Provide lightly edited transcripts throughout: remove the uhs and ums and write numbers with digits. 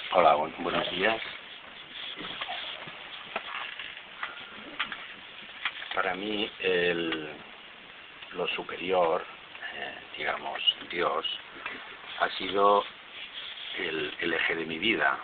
Hola, buenos días. Para mí lo superior, digamos, Dios, ha sido el eje de mi vida.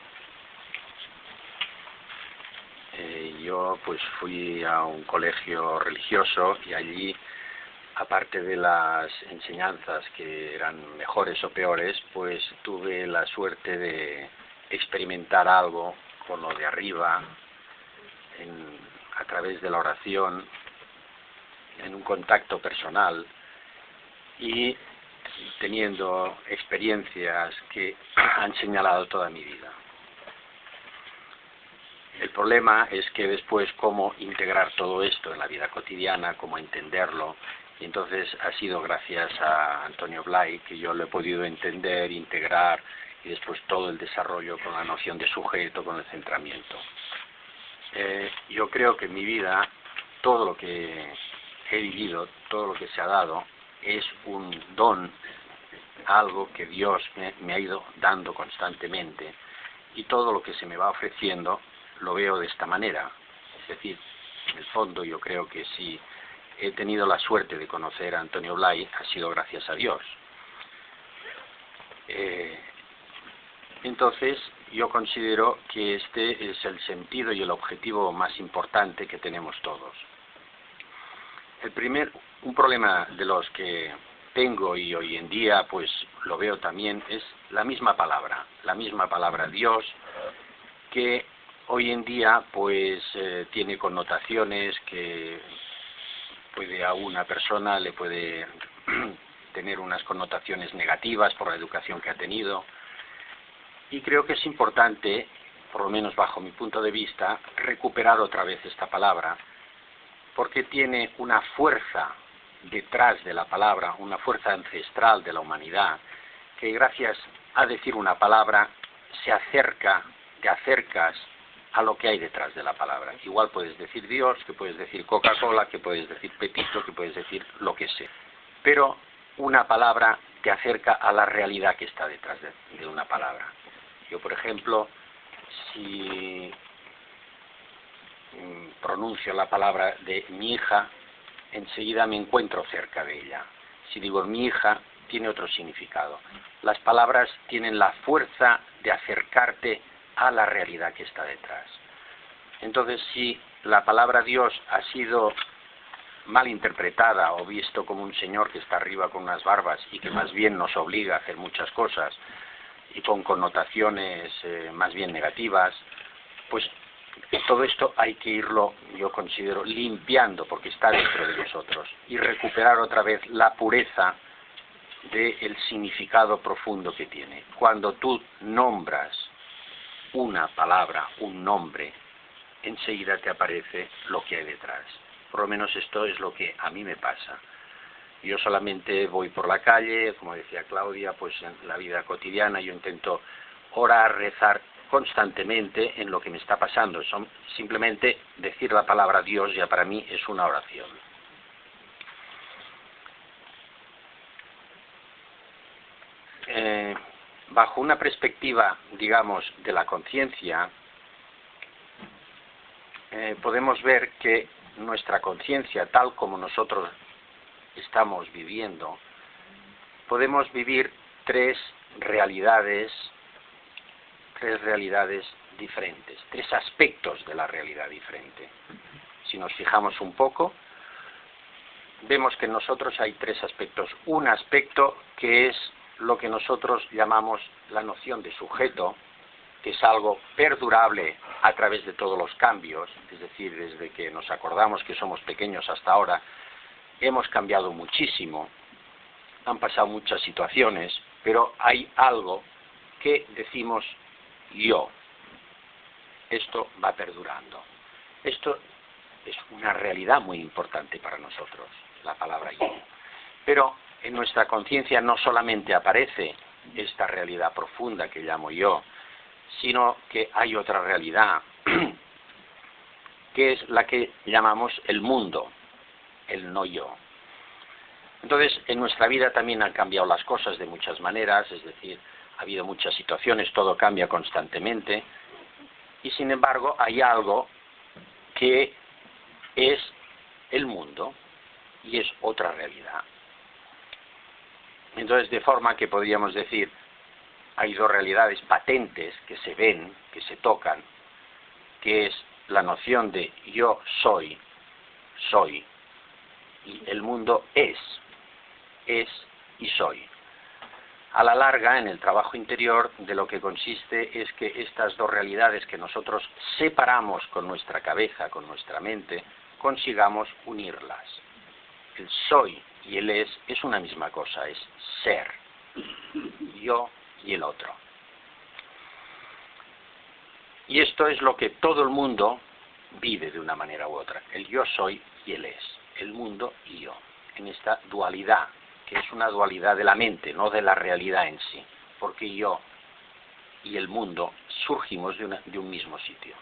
Yo pues fui a un colegio religioso y allí, aparte de las enseñanzas que eran mejores o peores, pues tuve la suerte de experimentar algo con lo de arriba, a través de la oración, en un contacto personal y teniendo experiencias que han señalado toda mi vida. El problema es que después cómo integrar todo esto en la vida cotidiana, cómo entenderlo, y entonces ha sido gracias a Antonio Blay que yo lo he podido entender, integrar, y después todo el desarrollo con la noción de sujeto, con el centramiento. Yo creo que en mi vida todo lo que he vivido, todo lo que se ha dado, es un don, algo que Dios me ha ido dando constantemente, y todo lo que se me va ofreciendo lo veo de esta manera. Es decir, en el fondo yo creo que si he tenido la suerte de conocer a Antonio Blay ha sido gracias a Dios. Entonces yo considero que este es el sentido y el objetivo más importante que tenemos todos. Un problema de los que tengo y hoy en día pues lo veo también es la misma palabra Dios, que hoy en día pues tiene connotaciones que a una persona le puede tener unas connotaciones negativas por la educación que ha tenido, y creo que es importante, por lo menos bajo mi punto de vista, recuperar otra vez esta palabra, porque tiene una fuerza detrás de la palabra, una fuerza ancestral de la humanidad, que gracias a decir una palabra te acercas a lo que hay detrás de la palabra. Igual puedes decir Dios, que puedes decir Coca-Cola, que puedes decir Pepito, que puedes decir lo que sea. Pero una palabra te acerca a la realidad que está detrás de una palabra. Yo, por ejemplo, si pronuncio la palabra de mi hija, enseguida me encuentro cerca de ella. Si digo mi hija, tiene otro significado. Las palabras tienen la fuerza de acercarte a la realidad que está detrás. Entonces, si la palabra Dios ha sido mal interpretada o visto como un señor que está arriba con unas barbas y que más bien nos obliga a hacer muchas cosas y con connotaciones más bien negativas, pues todo esto hay que irlo, yo considero, limpiando, porque está dentro de nosotros, y recuperar otra vez la pureza del significado profundo que tiene. Cuando tú nombras una palabra, un nombre, enseguida te aparece lo que hay detrás. Por lo menos esto es lo que a mí me pasa. Yo solamente voy por la calle, como decía Claudia, pues en la vida cotidiana yo intento orar, rezar constantemente en lo que me está pasando. Simplemente decir la palabra Dios ya para mí es una oración. Bajo una perspectiva, digamos, de la conciencia, podemos ver que nuestra conciencia, tal como nosotros estamos viviendo, podemos vivir tres realidades diferentes, tres aspectos de la realidad diferente. Si nos fijamos un poco, vemos que en nosotros hay tres aspectos. Un aspecto que es lo que nosotros llamamos la noción de sujeto, que es algo perdurable a través de todos los cambios, es decir, desde que nos acordamos que somos pequeños hasta ahora, hemos cambiado muchísimo, han pasado muchas situaciones, pero hay algo que decimos yo. Esto va perdurando. Esto es una realidad muy importante para nosotros, la palabra yo. Pero en nuestra conciencia no solamente aparece esta realidad profunda que llamo yo, sino que hay otra realidad, que es la que llamamos el mundo, el no yo. Entonces, en nuestra vida también han cambiado las cosas de muchas maneras, es decir, ha habido muchas situaciones, todo cambia constantemente, y sin embargo hay algo que es el mundo y es otra realidad. Entonces, de forma que podríamos decir, hay dos realidades patentes que se ven, que se tocan, que es la noción de yo soy, y el mundo es y soy. A la larga, en el trabajo interior, de lo que consiste es que estas dos realidades que nosotros separamos con nuestra cabeza, con nuestra mente, consigamos unirlas. El soy y el es una misma cosa, es ser, yo y el otro. Y esto es lo que todo el mundo vive de una manera u otra, el yo soy y el es, el mundo y yo, en esta dualidad, que es una dualidad de la mente, no de la realidad en sí, porque yo y el mundo surgimos de un mismo sitio.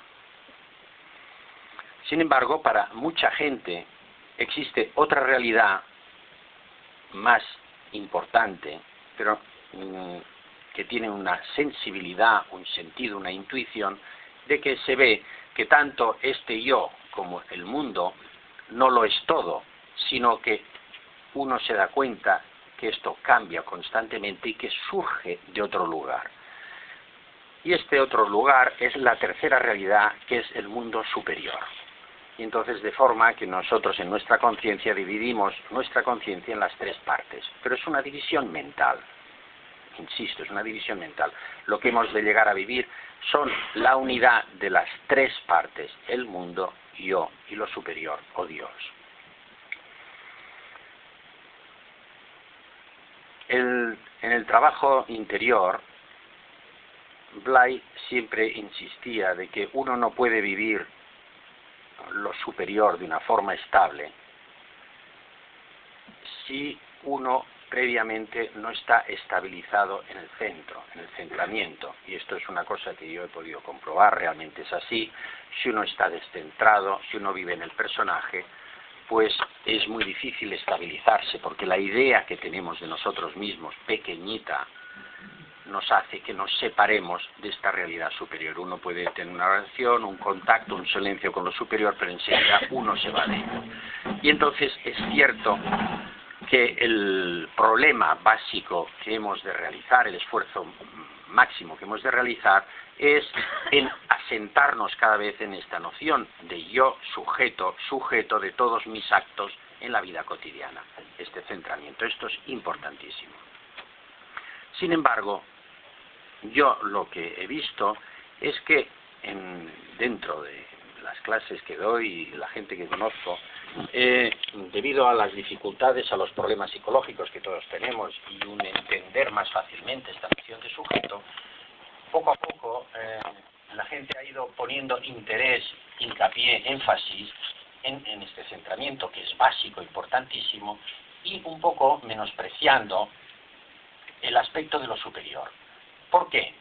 Sin embargo, para mucha gente existe otra realidad más importante, pero que tiene una sensibilidad, un sentido, una intuición, de que se ve que tanto este yo como el mundo no lo es todo, sino que uno se da cuenta que esto cambia constantemente y que surge de otro lugar. Y este otro lugar es la tercera realidad, que es el mundo superior. Y entonces, de forma que nosotros en nuestra conciencia dividimos nuestra conciencia en las tres partes, pero es una división mental. Insisto, es una división mental. Lo que hemos de llegar a vivir son la unidad de las tres partes, el mundo, yo y lo superior, o Dios. En el trabajo interior, Blay siempre insistía de que uno no puede vivir lo superior de una forma estable si uno previamente no está estabilizado en el centro, en el centramiento. Y esto es una cosa que yo he podido comprobar, realmente es así. Si uno está descentrado, si uno vive en el personaje, pues es muy difícil estabilizarse, porque la idea que tenemos de nosotros mismos, pequeñita, nos hace que nos separemos de esta realidad superior. Uno puede tener una relación, un contacto, un silencio con lo superior, pero enseguida uno se va de ello. Y entonces es cierto que el problema básico que hemos de realizar, el esfuerzo máximo que hemos de realizar, es en asentarnos cada vez en esta noción de yo sujeto de todos mis actos en la vida cotidiana, este centramiento. Esto es importantísimo. Sin embargo, yo lo que he visto es que dentro de las clases que doy y la gente que conozco, debido a las dificultades, a los problemas psicológicos que todos tenemos y un entender más fácilmente esta noción de sujeto, poco a poco la gente ha ido poniendo interés, hincapié, énfasis en este centramiento que es básico, importantísimo, y un poco menospreciando el aspecto de lo superior. ¿Por qué?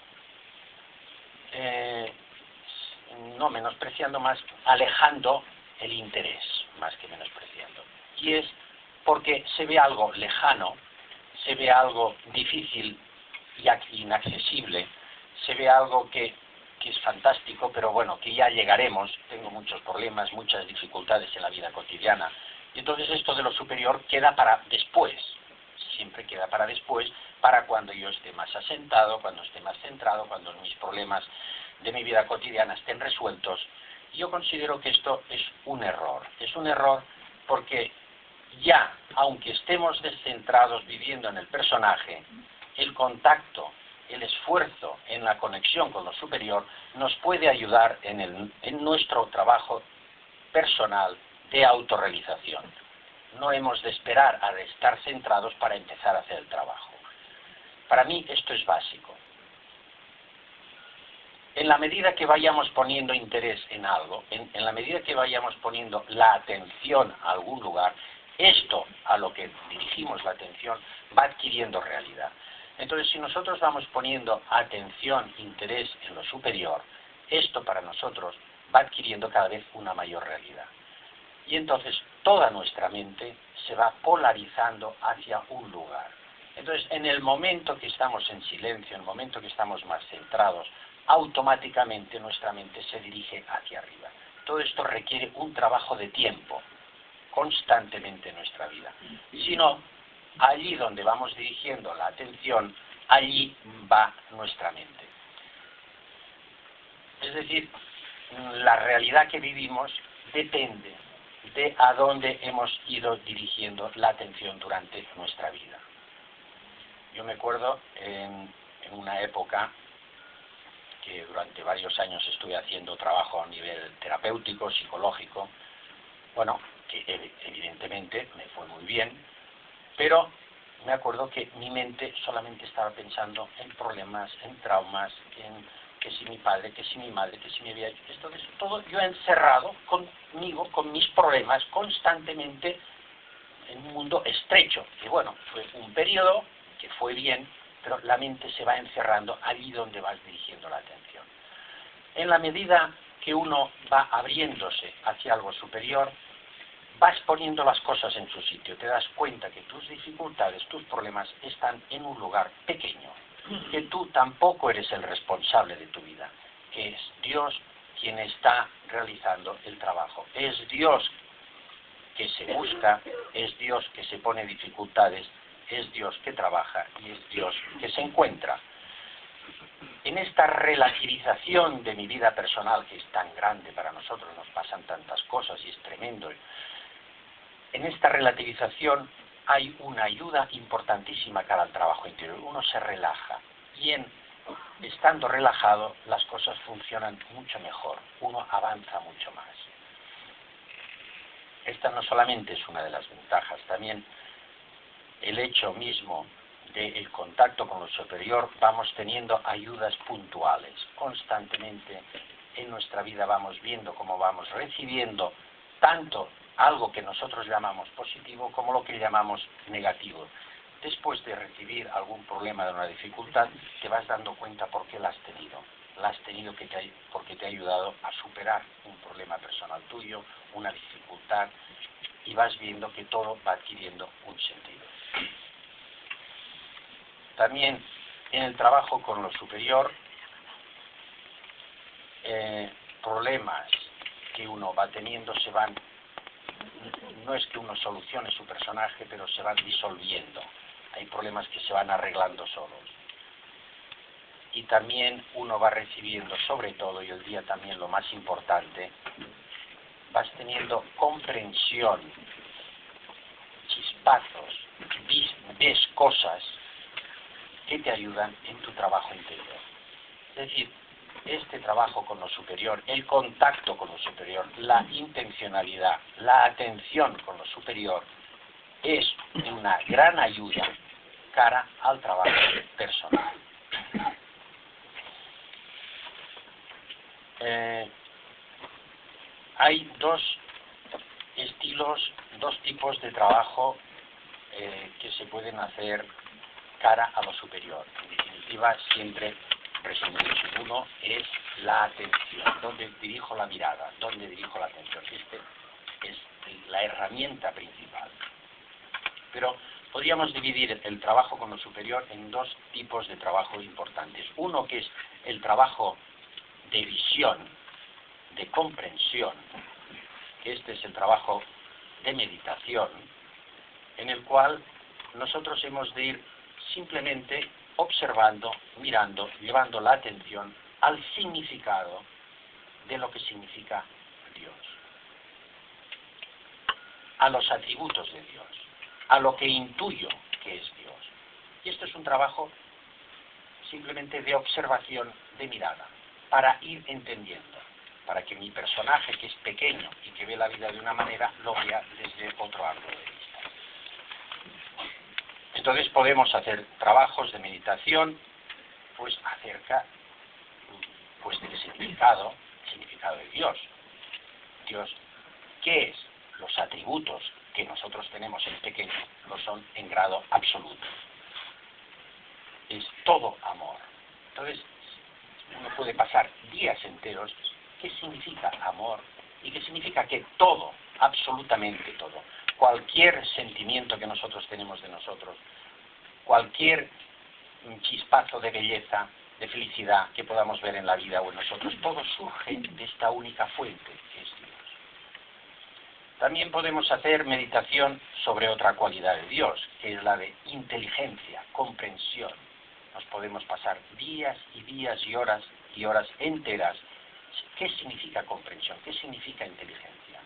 No menospreciando, más alejando el interés, más que menospreciando. Y es porque se ve algo lejano, se ve algo difícil y inaccesible, se ve algo que es fantástico, pero bueno, que ya llegaremos. Tengo muchos problemas, muchas dificultades en la vida cotidiana. Y entonces esto de lo superior queda para después. Siempre queda para después, para cuando yo esté más asentado, cuando esté más centrado, cuando mis problemas de mi vida cotidiana estén resueltos. Yo considero que esto es un error. Es un error porque ya, aunque estemos descentrados viviendo en el personaje, el contacto, el esfuerzo en la conexión con lo superior nos puede ayudar en nuestro trabajo personal de autorrealización. No hemos de esperar a estar centrados para empezar a hacer el trabajo. Para mí esto es básico. En la medida que vayamos poniendo interés en algo, en la medida que vayamos poniendo la atención a algún lugar, esto a lo que dirigimos la atención va adquiriendo realidad. Entonces, si nosotros vamos poniendo atención, interés en lo superior, esto para nosotros va adquiriendo cada vez una mayor realidad. Y entonces toda nuestra mente se va polarizando hacia un lugar. Entonces, en el momento que estamos en silencio, en el momento que estamos más centrados, automáticamente nuestra mente se dirige hacia arriba. Todo esto requiere un trabajo de tiempo, constantemente en nuestra vida. Si no, allí donde vamos dirigiendo la atención, allí va nuestra mente. Es decir, la realidad que vivimos depende de a dónde hemos ido dirigiendo la atención durante nuestra vida. Yo me acuerdo en una época que durante varios años estuve haciendo trabajo a nivel terapéutico, psicológico, bueno, que evidentemente me fue muy bien, pero me acuerdo que mi mente solamente estaba pensando en problemas, en traumas, en que si mi padre, que si mi madre, que si me había hecho esto, todo yo encerrado conmigo, con mis problemas, constantemente en un mundo estrecho. Que bueno, fue un periodo que fue bien, pero la mente se va encerrando allí donde vas dirigiendo la atención. En la medida que uno va abriéndose hacia algo superior, vas poniendo las cosas en su sitio, te das cuenta que tus dificultades, tus problemas están en un lugar pequeño, que tú tampoco eres el responsable de tu vida, que es Dios quien está realizando el trabajo. Es Dios que se busca, es Dios que se pone dificultades, es Dios que trabaja y es Dios que se encuentra. En esta relativización de mi vida personal, que es tan grande para nosotros, nos pasan tantas cosas y es tremendo, en esta relativización hay una ayuda importantísima cara al trabajo interior. Uno se relaja y estando relajado las cosas funcionan mucho mejor, uno avanza mucho más. Esta no solamente es una de las ventajas, también el hecho mismo del contacto con lo superior, vamos teniendo ayudas puntuales. Constantemente en nuestra vida vamos viendo cómo vamos recibiendo tanto algo que nosotros llamamos positivo como lo que llamamos negativo. Después de recibir algún problema de una dificultad, te vas dando cuenta por qué la has tenido. La has tenido porque te ha ayudado a superar un problema personal tuyo, una dificultad, y vas viendo que todo va adquiriendo un sentido. También en el trabajo con lo superior, problemas que uno va teniendo no es que uno solucione su personaje, pero se van disolviendo. Hay problemas que se van arreglando solos. Y también uno va recibiendo, sobre todo, y el día también lo más importante, vas teniendo comprensión, chispazos, ves cosas que te ayudan en tu trabajo interior. Es decir, este trabajo con lo superior, el contacto con lo superior, la intencionalidad, la atención con lo superior, es una gran ayuda cara al trabajo personal. Hay dos tipos de trabajo que se pueden hacer cara a lo superior. En definitiva, siempre resumimos. Uno es la atención, donde dirijo la mirada, donde dirijo la atención. Es la herramienta principal. Pero podríamos dividir el trabajo con lo superior en dos tipos de trabajo importantes. Uno que es el trabajo de visión, de comprensión, que este es el trabajo de meditación, en el cual nosotros hemos de ir simplemente observando, mirando, llevando la atención al significado de lo que significa Dios, a los atributos de Dios, a lo que intuyo que es Dios. Y esto es un trabajo simplemente de observación, de mirada, para ir entendiendo, para que mi personaje, que es pequeño y que ve la vida de una manera, lo vea desde otro ángulo de vista. Entonces podemos hacer trabajos de meditación pues acerca del significado de Dios. Dios, ¿qué es? Los atributos que nosotros tenemos en pequeño lo son en grado absoluto. Es todo amor. Entonces uno puede pasar días enteros. ¿Qué significa amor? ¿Y qué significa que todo, absolutamente todo, cualquier sentimiento que nosotros tenemos de nosotros, cualquier chispazo de belleza, de felicidad que podamos ver en la vida o en nosotros, todo surge de esta única fuente que es Dios. También podemos hacer meditación sobre otra cualidad de Dios, que es la de inteligencia, comprensión. Nos podemos pasar días y días y horas enteras. ¿Qué significa comprensión? ¿Qué significa inteligencia?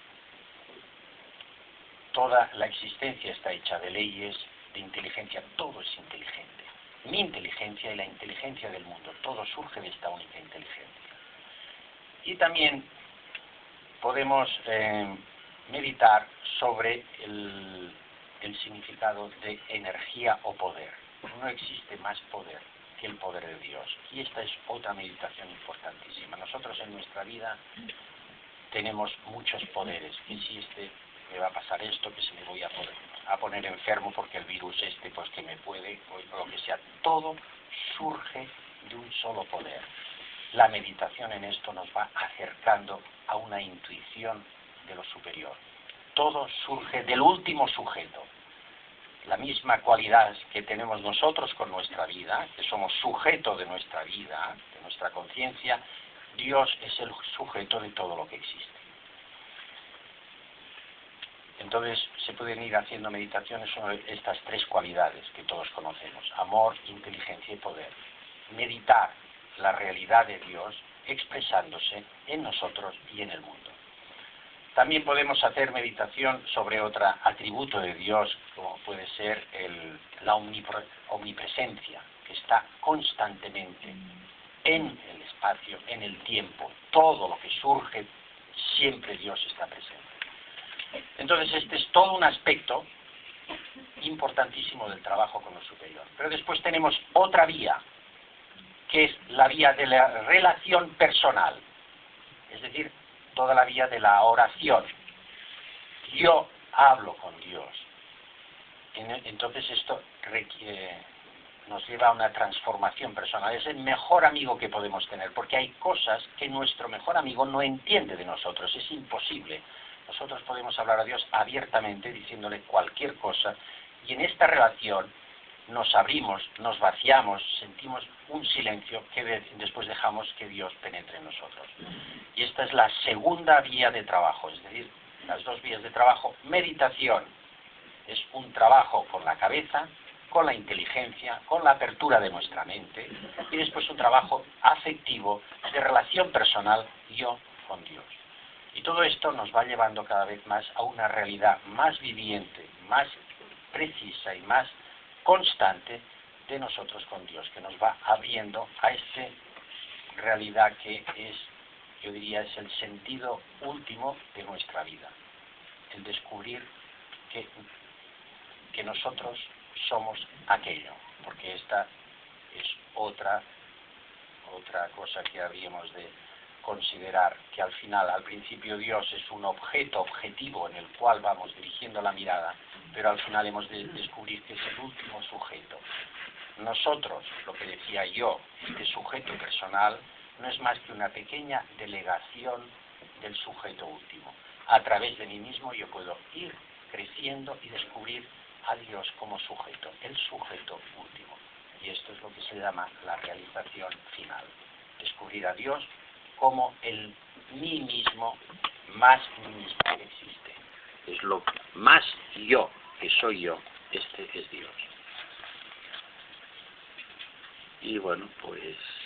Toda la existencia está hecha de leyes, de inteligencia, todo es inteligente. Mi inteligencia y la inteligencia del mundo, todo surge de esta única inteligencia. Y también podemos meditar sobre el significado de energía o poder. No existe más poder que el poder de Dios. Y esta es otra meditación importantísima. Nosotros en nuestra vida tenemos muchos poderes. Que si me va a pasar esto, que si me voy a poner enfermo porque el virus pues que me puede, o lo que sea. Todo surge de un solo poder. La meditación en esto nos va acercando a una intuición de lo superior. Todo surge del último sujeto. La misma cualidad que tenemos nosotros con nuestra vida, que somos sujeto de nuestra vida, de nuestra conciencia, Dios es el sujeto de todo lo que existe. Entonces se pueden ir haciendo meditaciones sobre estas tres cualidades que todos conocemos: amor, inteligencia y poder. Meditar la realidad de Dios expresándose en nosotros y en el mundo. También podemos hacer meditación sobre otro atributo de Dios, como puede ser la omnipresencia, que está constantemente en el espacio, en el tiempo. Todo lo que surge, siempre Dios está presente. Entonces este es todo un aspecto importantísimo del trabajo con lo superior. Pero después tenemos otra vía, que es la vía de la relación personal, es decir, toda la vía de la oración. Yo hablo con Dios. Entonces esto nos lleva a una transformación personal. Es el mejor amigo que podemos tener, porque hay cosas que nuestro mejor amigo no entiende de nosotros. Es imposible. Nosotros podemos hablar a Dios abiertamente, diciéndole cualquier cosa, y en esta relación nos abrimos, nos vaciamos, sentimos un silencio que después dejamos que Dios penetre en nosotros. Y esta es la segunda vía de trabajo, es decir, las dos vías de trabajo. Meditación es un trabajo con la cabeza, con la inteligencia, con la apertura de nuestra mente, y después un trabajo afectivo de relación personal yo con Dios. Y todo esto nos va llevando cada vez más a una realidad más viviente, más precisa y más constante de nosotros con Dios, que nos va abriendo a esta realidad que es, yo diría, es el sentido último de nuestra vida, el descubrir que nosotros somos aquello, porque esta es otra cosa que habríamos de considerar, que al final, al principio Dios es un objeto objetivo en el cual vamos dirigiendo la mirada, pero al final hemos de descubrir que es el último sujeto. Nosotros, lo que decía yo, este sujeto personal no es más que una pequeña delegación del sujeto último. A través de mí mismo yo puedo ir creciendo y descubrir a Dios como sujeto, el sujeto último. Y esto es lo que se llama la realización final. Descubrir a Dios como el mí mismo, más mí mismo que existe. Es lo más yo, que soy yo, este es Dios. Y bueno, pues